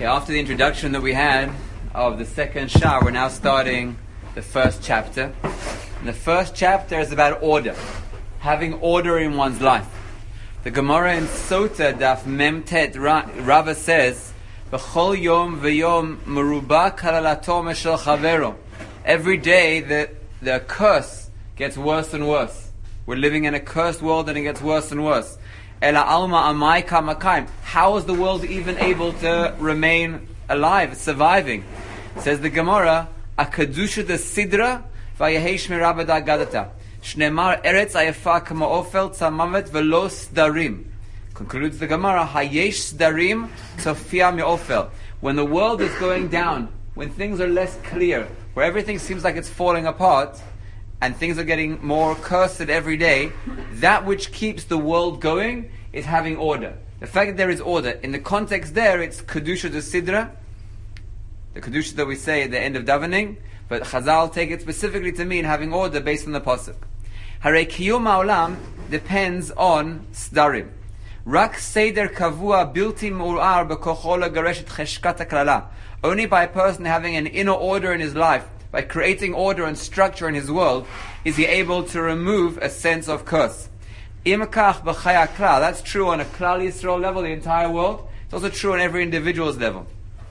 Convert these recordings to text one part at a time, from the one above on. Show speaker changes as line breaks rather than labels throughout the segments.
Okay, after the introduction that we had of the second Shah, we're now starting the first chapter. And the first chapter is about order, having order in one's life. The Gemara in Sota, Daf Mem Tet, Rava says, "B'chol yom v'yom meruba kalalato meshel chavero." Every day the curse gets worse and worse. We're living in a cursed world and it gets worse and worse. Ela alma amai kamakayim. How is the world even able to remain alive, surviving? Says the Gemara, "Akadusha the sidra v'yahesh mirabada gadata. Shnemar eretz ayafa kama ofel tzamavet velo sdarim." Concludes the Gemara, "Hayesh sdarim tzofia mi'ofel." When the world is going down, when things are less clear, where everything seems like it's falling apart, and things are getting more cursed every day, that which keeps the world going is having order. The fact that there is order, in the context there, it's Kedusha de Sidra, the Kedusha that we say at the end of davening, but Chazal take it specifically to mean having order based on the Pasuk. Harei Kiyum Ha'olam depends on Sdarim. Rak Seder Kavua Bilti Mu'ar B'kochol Gareshet Cheshkat HaKlala. Only by a person having an inner order in his life, by creating order and structure in his world, is he able to remove a sense of curse. Imkach b'chaya klal. That's true on a Klal Yisrael level, the entire world. It's also true on every individual's level.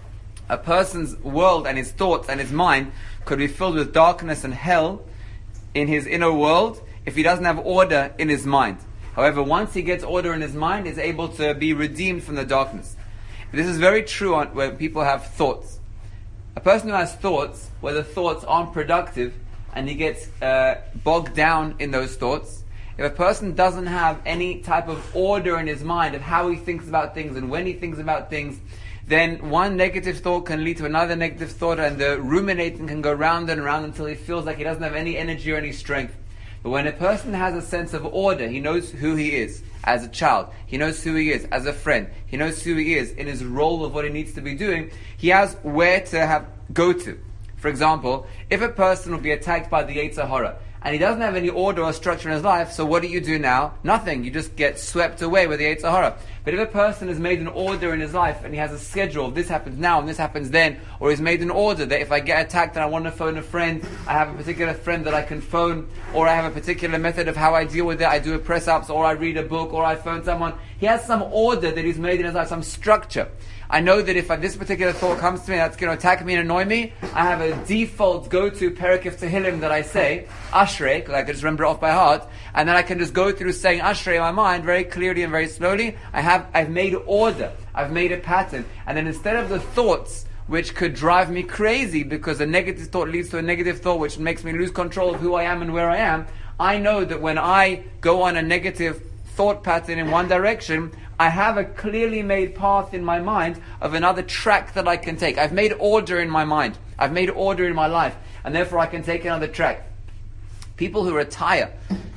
A person's world and his thoughts and his mind could be filled with darkness and hell in his inner world if he doesn't have order in his mind. However, once he gets order in his mind, he's able to be redeemed from the darkness. This is very true when people have thoughts. A person who has thoughts, where the thoughts aren't productive, and he gets bogged down in those thoughts, if a person doesn't have any type of order in his mind of how he thinks about things and when he thinks about things, then one negative thought can lead to another negative thought, and the ruminating can go round and round until he feels like he doesn't have any energy or any strength. But when a person has a sense of order, he knows who he is as a child, he knows who he is as a friend, he knows who he is in his role of what he needs to be doing, he has where to go to. For example, if a person will be attacked by the Yetzer Hara, and he doesn't have any order or structure in his life, so what do you do now? Nothing. You just get swept away with the Yetzer Hara. But if a person has made an order in his life, and he has a schedule of this happens now and this happens then, or he's made an order that if I get attacked and I want to phone a friend, I have a particular friend that I can phone, or I have a particular method of how I deal with it, I do a press-ups, or I read a book, or I phone someone. He has some order that he's made in his life, some structure. I know that if this particular thought comes to me that's going to attack me and annoy me, I have a default go-to Perek of Tehillim that I say, Ashrei, because I can just remember it off by heart, and then I can just go through saying Ashrei in my mind very clearly and very slowly. I've made order, I've made a pattern, and then instead of the thoughts which could drive me crazy because a negative thought leads to a negative thought which makes me lose control of who I am and where I am, I know that when I go on a negative thought pattern in one direction, I have a clearly made path in my mind of another track that I can take. I've made order in my mind. I've made order in my life. And therefore I can take another track. People who retire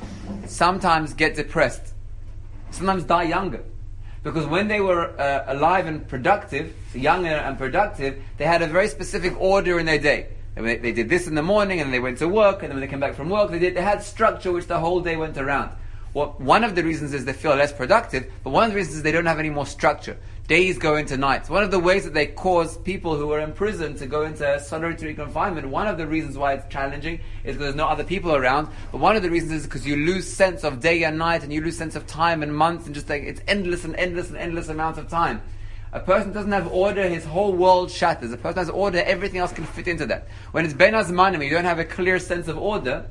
sometimes get depressed. Sometimes die younger. Because when they were alive and productive, young and productive, they had a very specific order in their day. They did this in the morning, and they went to work, and then when they came back from work, they had structure which the whole day went around. Well, one of the reasons is they feel less productive, but one of the reasons is they don't have any more structure. Days go into nights. One of the ways that they cause people who are in prison to go into solitary confinement, one of the reasons why it's challenging is because there's no other people around, but one of the reasons is because you lose sense of day and night, and you lose sense of time and months, and just like it's endless amounts of time. A person doesn't have order, his whole world shatters. A person has order, everything else can fit into that. When it's Ben Azmanim, you don't have a clear sense of order,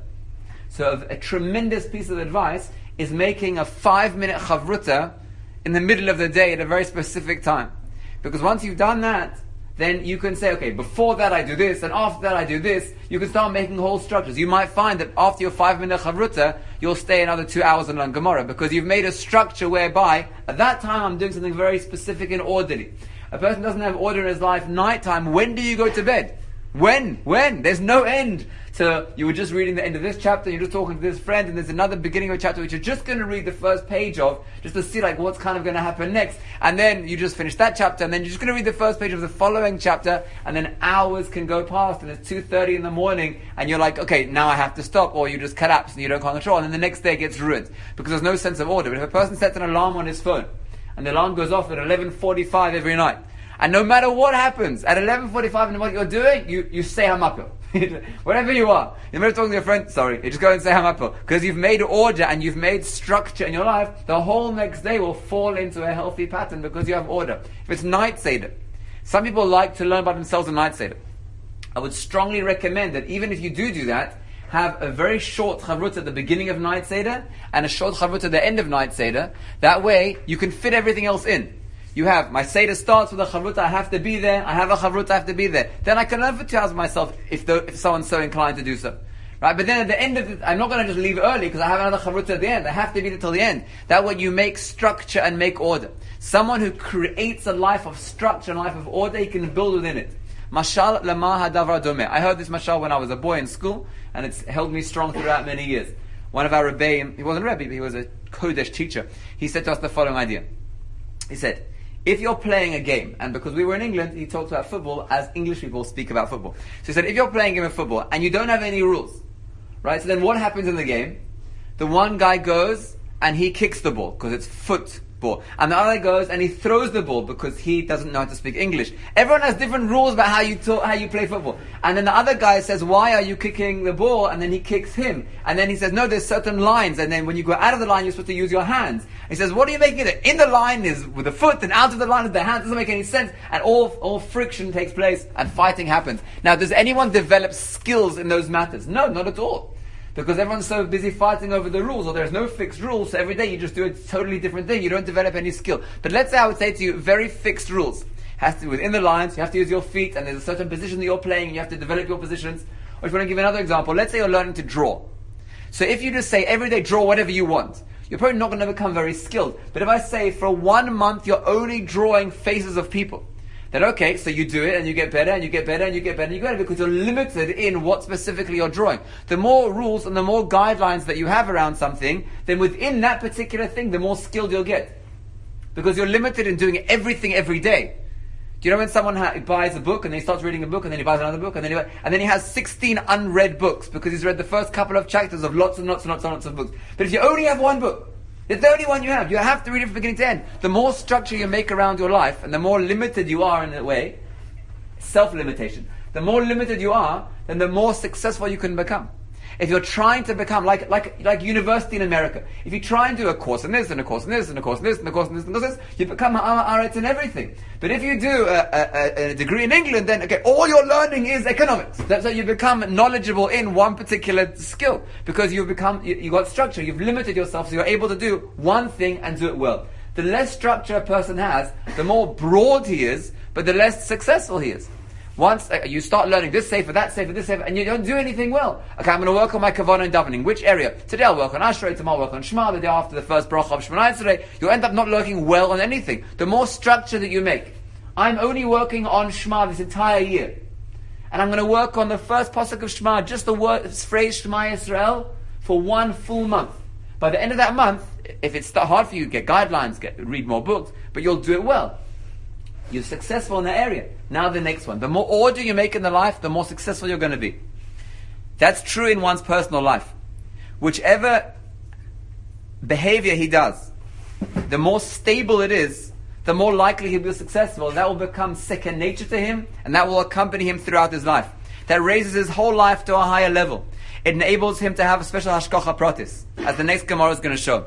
so a tremendous piece of advice is making a 5-minute chavruta in the middle of the day at a very specific time. Because once you've done that, then you can say, okay, before that I do this, and after that I do this. You can start making whole structures. You might find that after your 5-minute chavruta, you'll stay another 2 hours on Gemara, because you've made a structure whereby, at that time I'm doing something very specific and orderly. A person doesn't have order in his life, nighttime, when do you go to bed? When? There's no end. So you were just reading the end of this chapter, you're just talking to this friend, and there's another beginning of a chapter which you're just going to read the first page of, just to see like what's kind of going to happen next. And then you just finish that chapter, and then you're just going to read the first page of the following chapter, and then hours can go past, and it's 2:30 in the morning, and you're like, okay, now I have to stop, or you just collapse and you don't control, and then the next day gets ruined because there's no sense of order. But if a person sets an alarm on his phone, and the alarm goes off at 11:45 every night, And no matter what happens, at 11:45 in what you're doing, you say Hamapil. Wherever you are. You're never talking to your friend, sorry, you just go and say Hamapil. Because you've made order and you've made structure in your life, the whole next day will fall into a healthy pattern because you have order. If it's night Seder, some people like to learn about themselves in night Seder. I would strongly recommend that even if you do that, have a very short chavrut at the beginning of night Seder and a short chavrut at the end of night Seder. That way, you can fit everything else in. You have, my Seder starts with a chavrut, I have to be there. I have a chavrut, I have to be there. Then I can learn for 2 hours myself if someone's so inclined to do so. Right? But then at the end of it, I'm not going to just leave early because I have another chavrut at the end. I have to be there till the end. That way you make structure and make order. Someone who creates a life of structure and a life of order, he can build within it. Mashal lama hadavar domeh. I heard this mashal when I was a boy in school, and it's held me strong throughout many years. One of our rebbeim, he wasn't a rebbe, but he was a Kodesh teacher. He said to us the following idea. He said, if you're playing a game, and because we were in England, he talked about football as English people speak about football. So he said, if you're playing a game of football and you don't have any rules, right? So then what happens in the game? The one guy goes and he kicks the ball because it's football. And the other goes and he throws the ball because he doesn't know how to speak English. Everyone has different rules about how you play football. And then the other guy says, why are you kicking the ball? And then he kicks him. And then he says, no, there's certain lines. And then when you go out of the line, you're supposed to use your hands. He says, what are you making it? In the line is with the foot and out of the line is the hand. It doesn't make any sense. And all friction takes place and fighting happens. Now, does anyone develop skills in those matters? No, not at all. Because everyone's so busy fighting over the rules, or there's no fixed rules, so every day you just do a totally different thing. You don't develop any skill. But let's say I would say to you, very fixed rules. Has to be within the lines, you have to use your feet, and there's a certain position that you're playing, and you have to develop your positions. Or if you want to give another example, let's say you're learning to draw. So if you just say, every day draw whatever you want, you're probably not going to become very skilled. But if I say, for 1 month, you're only drawing faces of people, then okay, so you do it and you get better and you get better and you get better and you get better because you're limited in what specifically you're drawing. The more rules and the more guidelines that you have around something, then within that particular thing, the more skilled you'll get. Because you're limited in doing everything every day. Do you know when someone buys a book and then he starts reading a book and then he buys another book and then he has 16 unread books because he's read the first couple of chapters of lots and lots and lots and lots of books. But if you only have one book, it's the only one you have. You have to read it from beginning to end. The more structure you make around your life, and the more limited you are in a way, self-limitation, the more limited you are, then the more successful you can become. If you're trying to become like university in America, if you try and do a course and this and a course and this and a course and this and a course and this and this, you become ha'aretz in everything. But if you do a degree in England, then okay, all you're learning is economics. That's how you become knowledgeable in one particular skill because you got structure. You've limited yourself, so you're able to do one thing and do it well. The less structure a person has, the more broad he is, but the less successful he is. Once you start learning this sefer, that sefer, this sefer, and you don't do anything well. Okay, I'm going to work on my kavanah and davening. Which area? Today I'll work on Ashrei, tomorrow I'll work on Shema, the day after the first bracha of Shemona Esrei. You'll end up not working well on anything. The more structure that you make. I'm only working on Shema this entire year. And I'm going to work on the first pasuk of Shema, just the phrase Shema Yisrael, for 1 full month. By the end of that month, if it's hard for you, get guidelines, read more books, but you'll do it well. You're successful in that area. Now the next one. The more order you make in the life, the more successful you're going to be. That's true in one's personal life. Whichever behavior he does, the more stable it is, the more likely he'll be successful. That will become second nature to him, and that will accompany him throughout his life. That raises his whole life to a higher level. It enables him to have a special hashkocha pratis, as the next Gemara is going to show.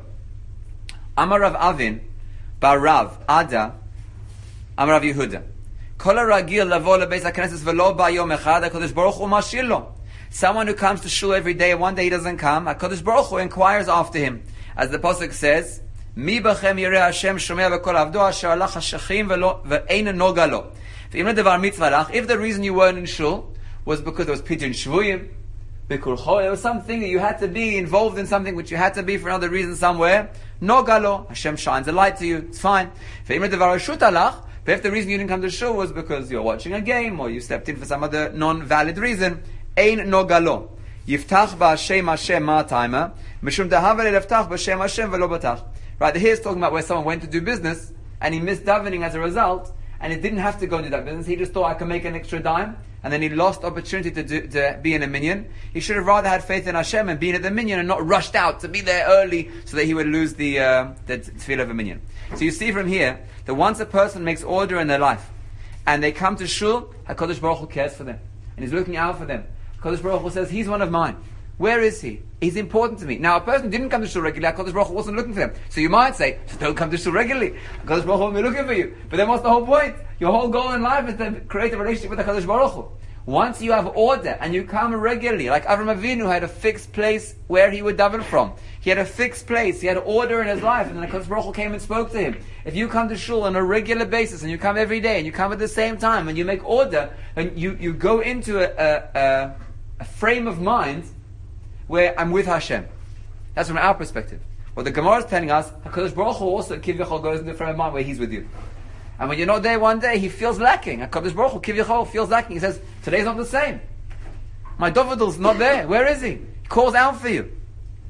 Amar Rav Avin, Bar Rav, Ada, Amar Rav Yehuda. Kol haragil lavo lebeis hakneses velo ba yom echad, HaKadosh Baruch Hu mashir lo. Someone who comes to shul every day, one day he doesn't come, HaKadosh Baruch Hu inquires after him. As the pasuk says, Mi bachem yireh Hashem shomea v'kol avdo asher alach hashachim ve'ein noga lo. V'im ledavar mitzvah lach. If the reason you weren't in shul was because there was pidyon shvuyim, b'kulcho, there was something that you had to be involved in, something which you had to be for another reason somewhere, noga lo, Hashem shines a light to you, it's fine. V'im ledavar reshut alach. But if the reason you didn't come to shul was because you're watching a game or you stepped in for some other non-valid reason, ein nogalo. Yiftach ba'ashem Hashem ma'atayma, mishum dahavel yiftach ba'ashem Hashem velo batach. Right, here's talking about where someone went to do business and he missed davening as a result, and he didn't have to go and do that business. He just thought, I can make an extra dime, and then he lost opportunity to be in a minyan. He should have rather had faith in Hashem and been at the minyan and not rushed out to be there early so that he would lose the tefillah of a minyan. So you see from here that once a person makes order in their life and they come to shul, HaKadosh Baruch Hu cares for them. And He's looking out for them. HaKadosh Baruch Hu says, He's one of mine. Where is He? He's important to me. Now, a person didn't come to shul regularly, HaKadosh Baruch Hu wasn't looking for them. So you might say, so don't come to shul regularly. HaKadosh Baruch Hu won't be looking for you. But then what's the whole point? Your whole goal in life is to create a relationship with HaKadosh Baruch Hu. Once you have order and you come regularly, like Avraham Avinu had a fixed place where he would daven from. He had a fixed place, he had order in his life, and then HaKadosh Baruch Hu came and spoke to him. If you come to shul on a regular basis, and you come every day, and you come at the same time, and you make order, and you go into a frame of mind where I'm with Hashem. That's from our perspective. What the Gemara is telling us, HaKadosh Baruch Hu also Kivyochol goes into a frame of mind where He's with you. And when you're not there one day, He feels lacking. HaKadosh Baruch Hu Kivyochol feels lacking. He says, today's not the same. My Dovidul's not there. Where is he? He calls out for you.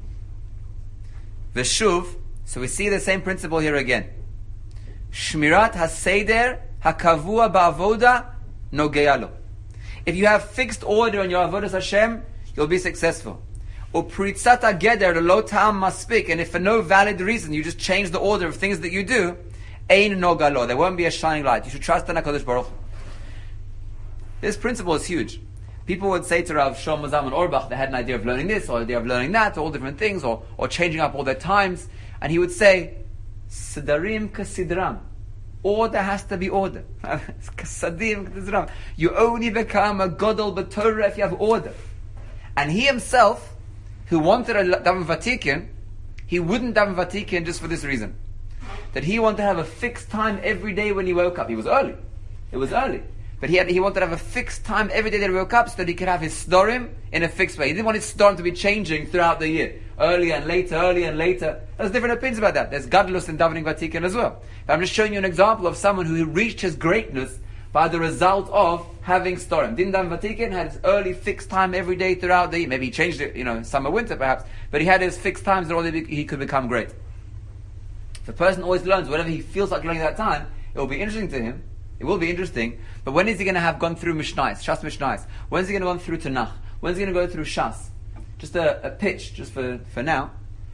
Veshuv, so we see the same principle here again. Shmirat HaSeder HaKavua Ba'avoda Nogeyalo. If you have fixed order in your Avodas Hashem, you'll be successful. Upritzat HaGeder Lo Ta'am Maspik, and if for no valid reason you just change the order of things that you do, Ein Nogalo, there won't be a shining light. You should trust in HaKadosh Baruch Hu. This principle is huge. People would say to Rav Shlomo Zalman Auerbach, they had an idea of learning this, or idea of learning that, all different things, or changing up all their times. And he would say, Sidarim kasidram. Order has to be order. Kasadim kasidram. You only become a Godel B'Torah if you have order. And he himself, who wanted a Daven Vatikin, he wouldn't Daven Vatikin just for this reason. That he wanted to have a fixed time every day when he woke up. He was early. It was early. But he wanted to have a fixed time every day that he woke up so that he could have his Sdorim in a fixed way. He didn't want his Sdorim to be changing throughout the year. Earlier and later. There's different opinions about that. There's Gadlus and Davening Vatikin as well. But I'm just showing you an example of someone who reached his greatness by the result of having Sdorim. Didn't Daven Vatikin had his early fixed time every day throughout the year. Maybe he changed it, summer, winter perhaps. But he had his fixed times that he could become great. If a person always learns whatever he feels like learning at that time, it will be interesting to him. It will be interesting, but when is he going to have gone through Mishnais, Shas Mishnais? When is he going to go through Tanakh? When is he going to go through Shas? Just a pitch, just for now.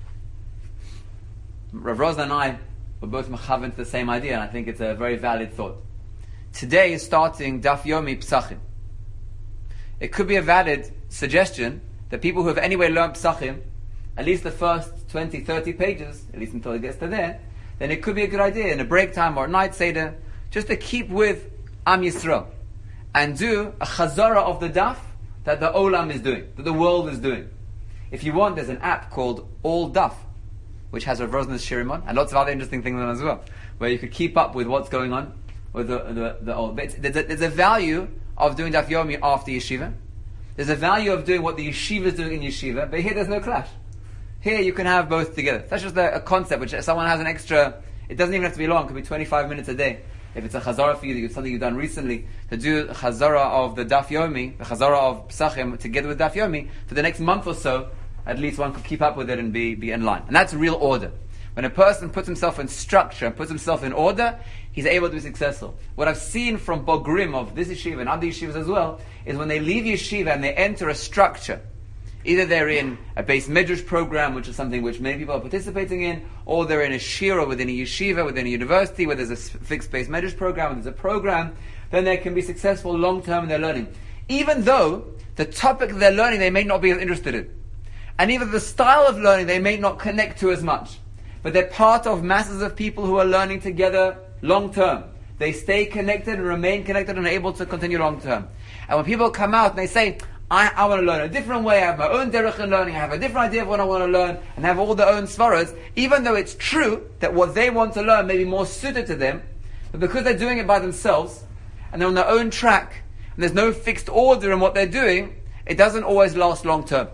Rav Rosner and I were both mechaven to the same idea, and I think it's a very valid thought. Today is starting Daf Yomi Psachim. It could be a valid suggestion that people who have anyway learned Psachim, at least the first 20, 30 pages, at least until it gets to there, then it could be a good idea in a break time or a night seder, just to keep with Am Yisrael and do a chazara of the daf that the olam is doing, that the world is doing. If you want, there's an app called All Daf, which has Rav Rosner's Shirim on, and lots of other interesting things on as well, where you could keep up with what's going on with the old. But there's a value of doing Daf Yomi after yeshiva. There's a value of doing what the yeshiva is doing in yeshiva, but here there's no clash. Here you can have both together. That's just a concept which someone has an extra, it doesn't even have to be long, it could be 25 minutes a day. If it's a chazara for you, something you've done recently, to do chazara of the Daf Yomi, the chazara of Psachim, together with Daf Yomi, for the next month or so, at least one could keep up with it and be in line. And that's real order. When a person puts himself in structure and puts himself in order, he's able to be successful. What I've seen from Bogrim of this yeshiva and other yeshivas as well, is when they leave yeshiva and they enter a structure, either they're in a base medrash program, which is something which many people are participating in, or they're in a shira within a yeshiva, within a university, where there's a fixed base medrash program, and there's a program, then they can be successful long-term in their learning. Even though the topic they're learning they may not be as interested in. And even the style of learning they may not connect to as much. But they're part of masses of people who are learning together long-term. They stay connected and remain connected and are able to continue long-term. And when people come out and they say, I want to learn a different way, I have my own derech in learning, I have a different idea of what I want to learn, and have all their own svaras, even though it's true that what they want to learn may be more suited to them, but because they're doing it by themselves, and they're on their own track, and there's no fixed order in what they're doing, it doesn't always last long term.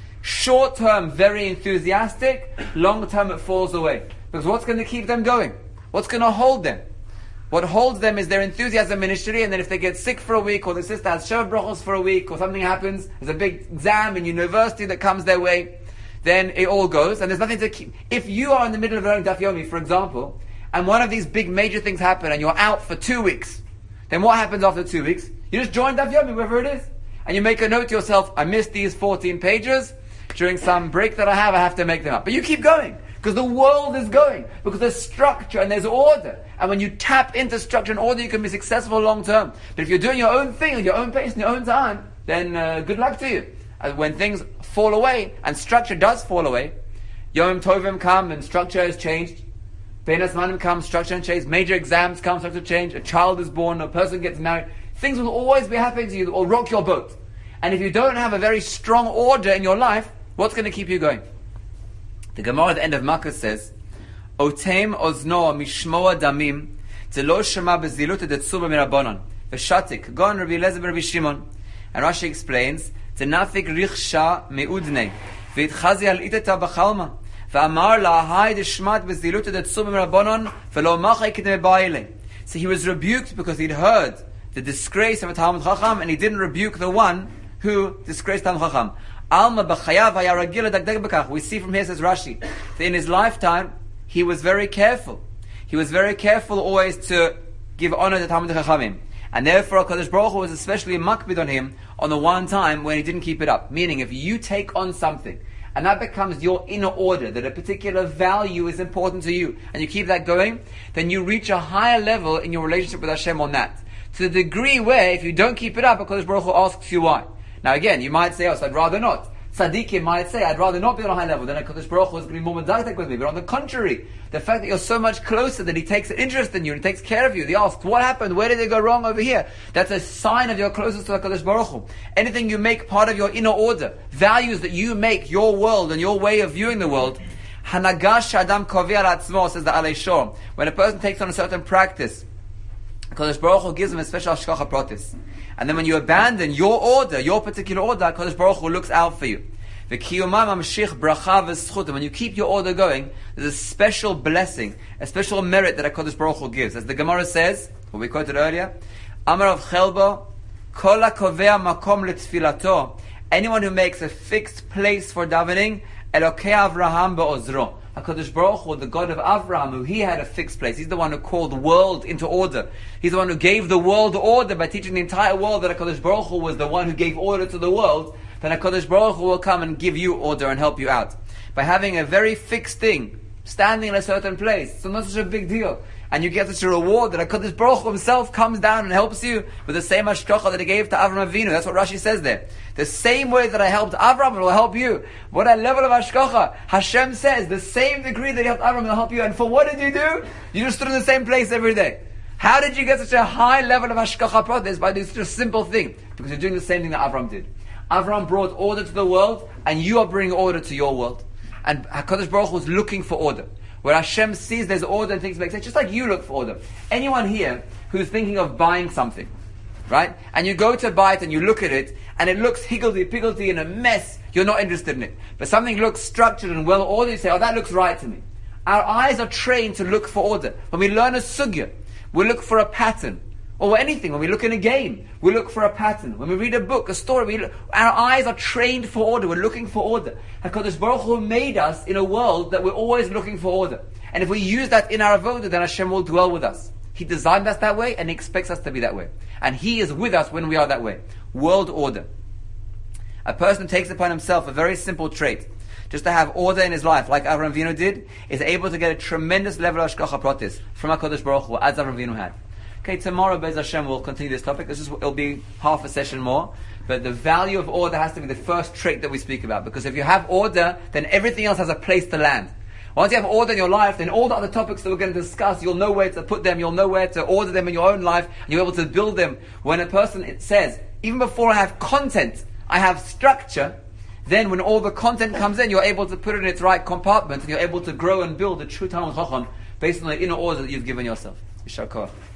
Short term, very enthusiastic, long term it falls away. Because what's going to keep them going? What's going to hold them? What holds them is their enthusiasm initially, and then if they get sick for a week, or the sister has Sheva Brachos for a week, or something happens, there's a big exam in university that comes their way, then it all goes, and there's nothing to keep. If you are in the middle of learning Daf Yomi, for example, and one of these big major things happen, and you're out for 2 weeks, then what happens after 2 weeks? You just join Daf Yomi, wherever it is, and you make a note to yourself, I missed these 14 pages, during some break that I have to make them up. But you keep going, Because the world is going. Because there's structure and there's order. And when you tap into structure and order, you can be successful long term. But if you're doing your own thing, at your own pace, in your own time, then good luck to you. When things fall away, and structure does fall away, Yom Tovim come and structure has changed. Bein Hazmanim comes, structure has changed. Major exams come, structure change. A child is born, a person gets married. Things will always be happening to you that will rock your boat. And if you don't have a very strong order in your life, what's going to keep you going? The Gemara at the end of Makkah says, Otem ozno mishmoa damim zelo shema bezilut detzuba mirabonon v'shatik gon Rabbi Eliezer Rabbi Shimon. And Rashi explains, Zenafik richsha meudnei v'itchazi al iteta b'chalma v'amar lahai deshmat bezilut detzuba mirabonon v'lo machai kidme ba'ile. So he was rebuked because he'd heard the disgrace of a Talmud Chacham, and he didn't rebuke the one who disgraced Talmud Chacham. Alma b'chayav hayaragil dagdag b'kach. We see from here, says Rashi, that in his lifetime he was very careful. He was very careful always to give honor to Talmud Chachamim, and therefore HaKadosh Baruch Hu was especially makbid on him on the one time when he didn't keep it up. Meaning, if you take on something and that becomes your inner order, that a particular value is important to you, and you keep that going, then you reach a higher level in your relationship with Hashem on that. To the degree where, if you don't keep it up, HaKadosh Baruch Hu asks you why. Now again, you might say, so I'd rather not. Tzaddikim might say, I'd rather not be on a high level, then HaKadosh Baruch Hu is going to be more medactic with me. But on the contrary, the fact that you're so much closer, that He takes an interest in you, and takes care of you, He asks, what happened? Where did it go wrong over here? That's a sign of your closeness to HaKadosh Baruch Hu. Anything you make part of your inner order, values that you make your world and your way of viewing the world, Hanagash Adam Kovia Atzmo, says the Alei Shor. When a person takes on a certain practice, HaKadosh Baruch Hu gives him a special hashgacha pratis. And then when you abandon your order, your particular order, HaKadosh Baruch Hu looks out for you. And when you keep your order going, there's a special blessing, a special merit that HaKadosh Baruch Hu gives. As the Gemara says, what we quoted earlier, Amar of Chelbo, Kol hakovea makom letfilato. Anyone who makes a fixed place for davening, Elokei Avraham be'ozro. HaKadosh Baruch Hu, the God of Avraham, who He had a fixed place. He's the one who called the world into order. He's the one who gave the world order by teaching the entire world that HaKadosh Baruch Hu was the one who gave order to the world. Then HaKadosh Baruch Hu will come and give you order and help you out. By having a very fixed thing, standing in a certain place, so not such a big deal. And you get such a reward that HaKadosh Baruch Hu Himself comes down and helps you with the same hashgacha that He gave to Avram Avinu. That's what Rashi says there. The same way that I helped Avram, it will help you. What a level of hashgacha. Hashem says, the same degree that He helped Avram, it will help you. And for what did you do? You just stood in the same place every day. How did you get such a high level of hashgacha pratis? By doing such a simple thing. Because you're doing the same thing that Avram did. Avram brought order to the world, and you are bringing order to your world. And HaKadosh Baruch Hu was looking for order. Where Hashem sees there's order and things make sense, just like you look for order. Anyone here who's thinking of buying something, right? And you go to buy it and you look at it, and it looks higgledy-piggledy and a mess, you're not interested in it. But something looks structured and well ordered, you say, oh, that looks right to me. Our eyes are trained to look for order. When we learn a sugya, we look for a pattern. Or anything, when we look in a game, we look for a pattern. When we read a book, a story, our eyes are trained for order. We're looking for order. HaKadosh Baruch Hu made us in a world that we're always looking for order. And if we use that in our avodah, then Hashem will dwell with us. He designed us that way, and He expects us to be that way. And He is with us when we are that way. World order. A person takes upon himself a very simple trait, just to have order in his life, like Avraham Avinu did, is able to get a tremendous level of hashgacha pratis from HaKadosh Baruch Hu, as Avraham Avinu had. Okay, tomorrow, Be'ez Hashem, we'll continue this topic. It'll be half a session more. But the value of order has to be the first trait that we speak about. Because if you have order, then everything else has a place to land. Once you have order in your life, then all the other topics that we're going to discuss, you'll know where to put them, you'll know where to order them in your own life, and you're able to build them. When a person says, even before I have content, I have structure, then when all the content comes in, you're able to put it in its right compartment, and you're able to grow and build a true Talmud Chacham based on the inner order that you've given yourself. Yishar Koach.